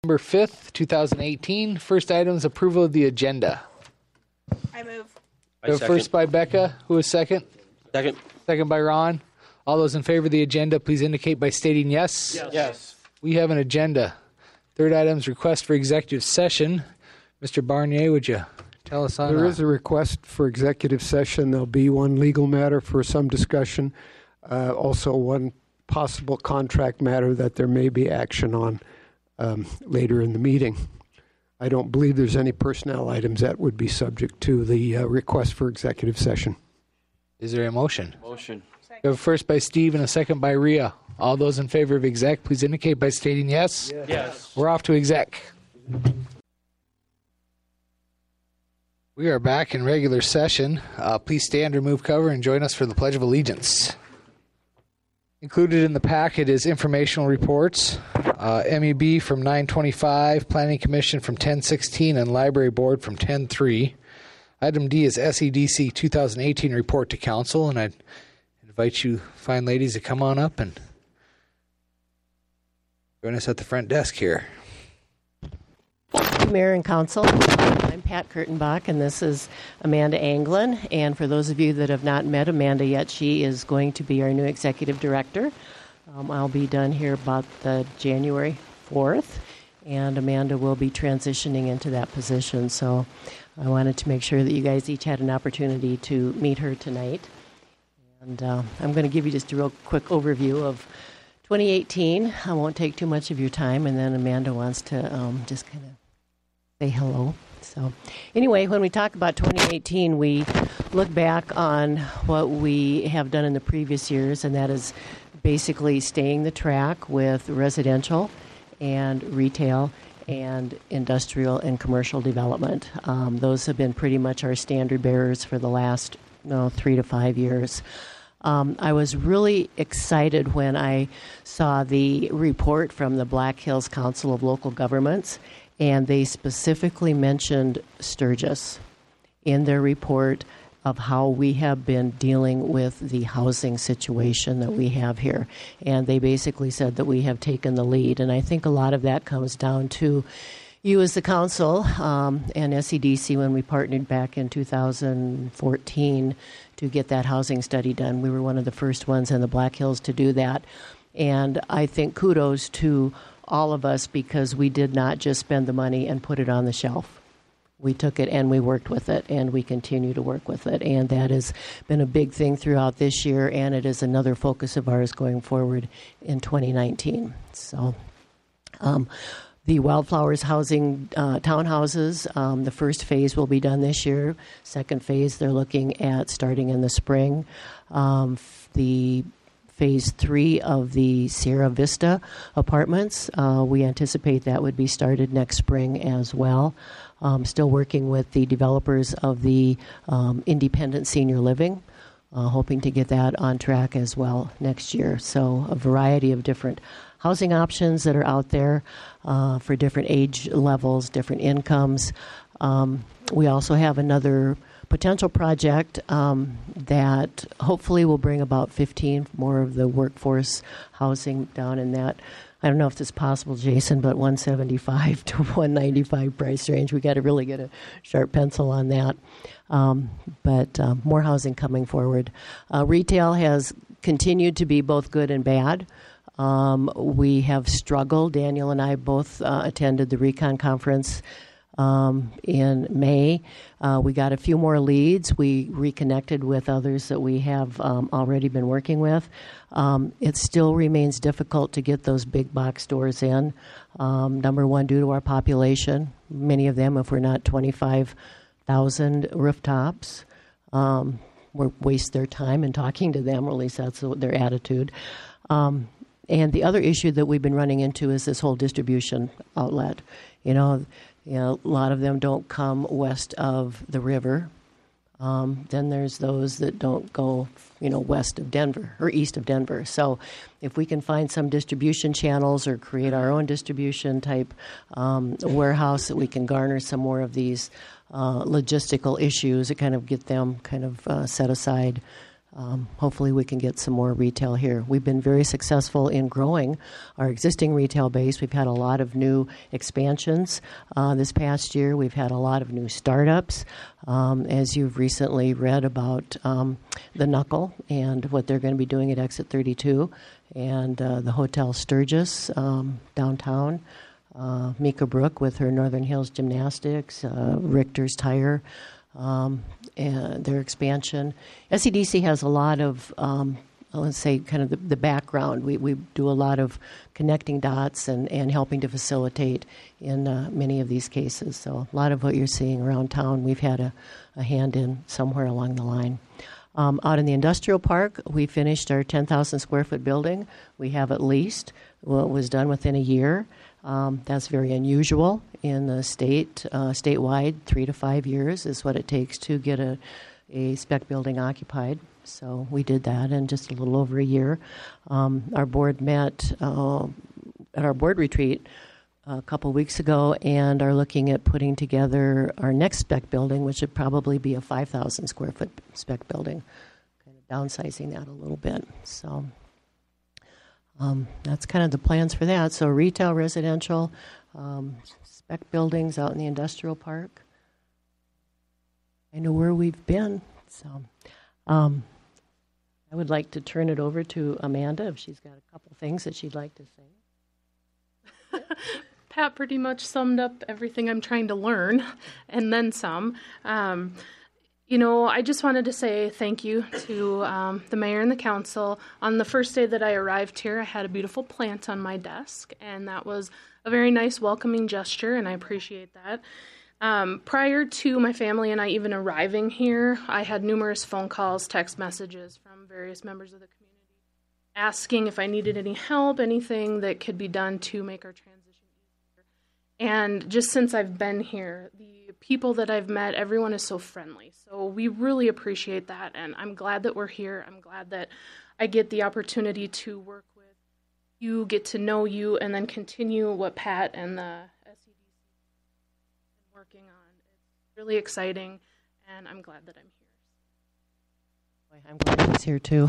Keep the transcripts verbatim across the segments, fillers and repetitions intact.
November fifth, twenty eighteen. First item is approval of the agenda. I move. We have first by Becca. Who is second? Second. Second by Ron. All those in favor of the agenda, please indicate by stating yes. Yes. Yes. We have an agenda. Third item is request for executive session. Mister Barnier, would you tell us on that? There is a request for executive session. There'll be one legal matter for some discussion. Uh, also one possible contract matter that there may be action on um, later in the meeting. I don't believe there's any personnel items that would be subject to the uh, request for executive session. Is there a motion? Motion. We have a first by Steve and a second by Rhea. All those in favor of exec, please indicate by stating yes. Yes. Yes. We're off to exec. We are back in regular session. Uh, please stand, remove cover, and join us for the Pledge of Allegiance. Included in the packet is informational reports, uh, M E B from nine twenty-five, Planning Commission from ten sixteen, and Library Board from ten three. Item D is S E D C twenty eighteen report to council, and I'd invite you fine ladies to come on up and join us at the front desk here. Mayor and Council, I'm Pat Kurtenbach, and this is Amanda Anglin. And for those of you that have not met Amanda yet, she is going to be our new executive director. Um, I'll be done here about the January fourth, and Amanda will be transitioning into that position. So I wanted to make sure that you guys each had an opportunity to meet her tonight. And uh, I'm going to give you just a real quick overview of twenty eighteen. I won't take too much of your time, and then Amanda wants to um, just kind of say hello. So anyway, when we talk about twenty eighteen, we look back on what we have done in the previous years, and that is basically staying the track with residential and retail and industrial and commercial development. Um, those have been pretty much our standard bearers for the last no, three to five years. Um, I was really excited when I saw the report from the Black Hills Council of Local Governments, and they specifically mentioned Sturgis in their report of how we have been dealing with the housing situation that we have here. And they basically said that we have taken the lead. And I think a lot of that comes down to you as the council um, and S E D C when we partnered back in two thousand fourteen to get that housing study done. We were one of the first ones in the Black Hills to do that. And I think kudos to all of us because we did not just spend the money and put it on the shelf. We took it and we worked with it, and we continue to work with it. And that has been a big thing throughout this year, and it is another focus of ours going forward in twenty nineteen. So um, the Wildflowers housing uh, townhouses, um, the first phase will be done this year. Second phase, they're looking at starting in the spring. Um, the Phase three of the Sierra Vista apartments, uh, we anticipate that would be started next spring as well. Um, still working with the developers of the um, independent senior living, uh, hoping to get that on track as well next year. So a variety of different housing options that are out there uh, for different age levels, different incomes. Um, we also have another potential project um, that hopefully will bring about fifteen more of the workforce housing down in that. I don't know if this is possible, Jason, but one seventy-five to one ninety-five price range. We got to really get a sharp pencil on that. Um, but uh, more housing coming forward. Uh, retail has continued to be both good and bad. Um, we have struggled. Daniel and I both uh, attended the Recon Conference Um, in May. Uh, we got a few more leads. We reconnected with others that we have um, already been working with. Um, it still remains difficult to get those big box stores in. Um, number one, due to our population. Many of them, if we're not twenty-five thousand rooftops, um, we waste their time in talking to them, or at least that's their attitude. Um, and the other issue that we've been running into is this whole distribution outlet. You know, You know, a lot of them don't come west of the river. Um, then there's those that don't go, you know, west of Denver or east of Denver. So if we can find some distribution channels or create our own distribution type um, warehouse that we can garner some more of these uh, logistical issues and kind of get them kind of uh, set aside, um, hopefully we can get some more retail here. We've been very successful in growing our existing retail base. We've had a lot of new expansions uh, this past year. We've had a lot of new startups. Um, as you've recently read about um, the Knuckle and what they're going to be doing at Exit thirty-two, and uh, the Hotel Sturgis um, downtown, uh, Mika Brook with her Northern Hills Gymnastics, uh, Richter's Tire, um, and their expansion. S E D C has a lot of, um, let's say, kind of the, the background. We we do a lot of connecting dots and, and helping to facilitate in uh, many of these cases. So a lot of what you're seeing around town, we've had a, a hand in somewhere along the line. Um, out in the industrial park, we finished our ten thousand square foot building. We have at least, well, it was done within a year. Um, that's very unusual in the state. Uh, statewide, three to five years is what it takes to get a, a spec building occupied. So we did that in just a little over a year. Um, our board met uh, at our board retreat a couple weeks ago and are looking at putting together our next spec building, which would probably be a five thousand square foot spec building, kind of downsizing that a little bit. So um, that's kind of the plans for that. So retail, residential, um, spec buildings out in the industrial park. I know where we've been. So um, I would like to turn it over to Amanda if she's got a couple things that she'd like to say. Pat pretty much summed up everything I'm trying to learn, and then some. Um, you know, I just wanted to say thank you to um, the mayor and the council. On the first day that I arrived here, I had a beautiful plant on my desk, and that was a very nice welcoming gesture, and I appreciate that. Um, prior to my family and I even arriving here, I had numerous phone calls, text messages from various members of the community asking if I needed any help, anything that could be done to make our transition. And just since I've been here, the people that I've met, everyone is so friendly. So we really appreciate that, and I'm glad that we're here. I'm glad that I get the opportunity to work with you, get to know you, and then continue what Pat and the S E D C are working on. It's really exciting, and I'm glad that I'm here. I'm glad he's here too.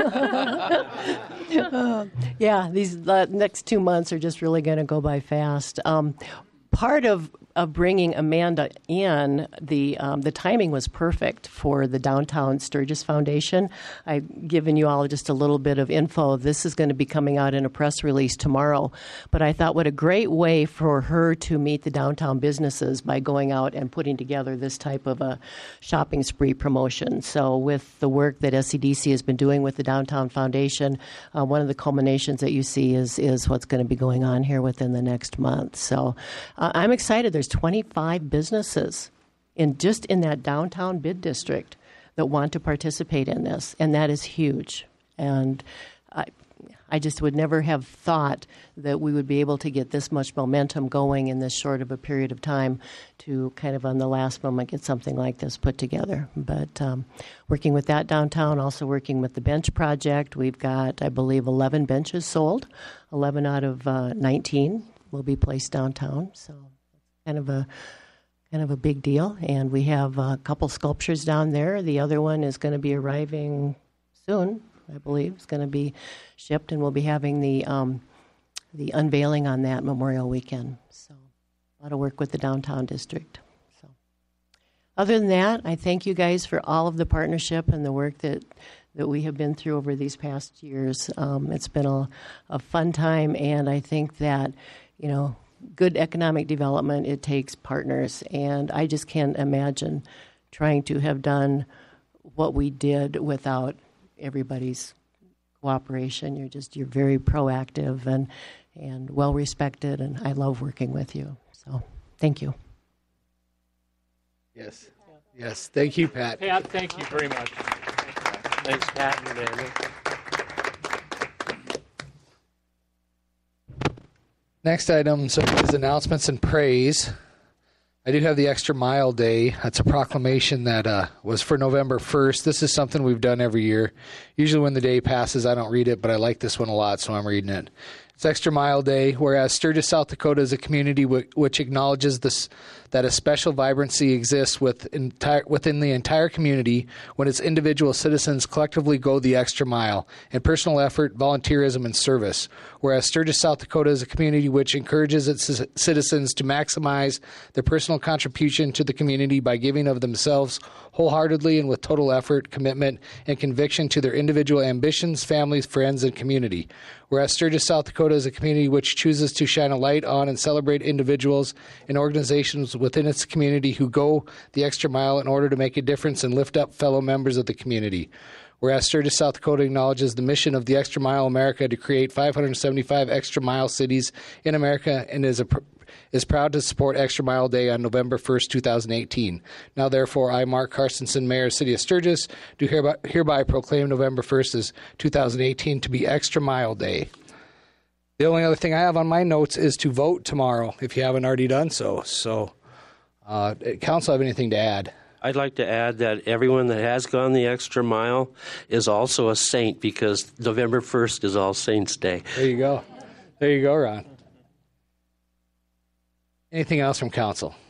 uh, yeah, these uh, next two months are just really going to go by fast. Um, part of, of bringing Amanda in, the um, the timing was perfect for the Downtown Sturgis Foundation. I've given you all just a little bit of info. This is going to be coming out in a press release tomorrow. But I thought what a great way for her to meet the downtown businesses by going out and putting together this type of a shopping spree promotion. So with the work that S E D C has been doing with the Downtown Foundation, uh, one of the culminations that you see is, is what's going to be going on here within the next month. So uh, I'm excited. There's twenty-five businesses in just in that downtown bid district that want to participate in this, and that is huge. And I, I just would never have thought that we would be able to get this much momentum going in this short of a period of time to kind of on the last moment get something like this put together. But um, working with that downtown, also working with the bench project, we've got, I believe, eleven benches sold. eleven out of uh, nineteen will be placed downtown. So kind of a kind of a big deal. And we have a couple sculptures down there. The other one is going to be arriving soon, I believe. It's going to be shipped, and we'll be having the um, the unveiling on that Memorial Weekend. So a lot of work with the downtown district. So other than that, I thank you guys for all of the partnership and the work that that we have been through over these past years. Um, it's been a, a fun time, and I think that, you know, good economic development, it takes partners, and I just can't imagine trying to have done what we did without everybody's cooperation. You're just, you're very proactive and, and well respected, and I love working with you. So thank you. Yes. Yes. Thank you, Pat. Pat, thank you very much. Thanks, Pat and Amanda. Next item so is announcements and praise. I do have the Extra Mile Day. That's a proclamation that uh, was for November first. This is something we've done every year. Usually when the day passes, I don't read it, but I like this one a lot, so I'm reading it. It's Extra Mile Day, whereas Sturgis, South Dakota is a community w- which acknowledges this, that a special vibrancy exists with entire, within the entire community when its individual citizens collectively go the extra mile in personal effort, volunteerism, and service. Whereas Sturgis, South Dakota is a community which encourages its c- citizens to maximize their personal contribution to the community by giving of themselves wholeheartedly and with total effort, commitment, and conviction to their individual ambitions, families, friends, and community. Whereas Sturgis, South Dakota is a community which chooses to shine a light on and celebrate individuals and organizations within its community who go the extra mile in order to make a difference and lift up fellow members of the community. Whereas Sturgis, South Dakota acknowledges the mission of the Extra Mile America to create five hundred seventy-five Extra Mile cities in America and is a pr- is proud to support Extra Mile Day on November first, twenty eighteen. Now, therefore, I, Mark Carstensen, Mayor of the City of Sturgis, do hereby, hereby proclaim November first as two thousand eighteen to be Extra Mile Day. The only other thing I have on my notes is to vote tomorrow, if you haven't already done so. So, uh, Council, have anything to add? I'd like to add that everyone that has gone the extra mile is also a saint because November first is All Saints Day. There you go. There you go, Ron. Anything else from Council?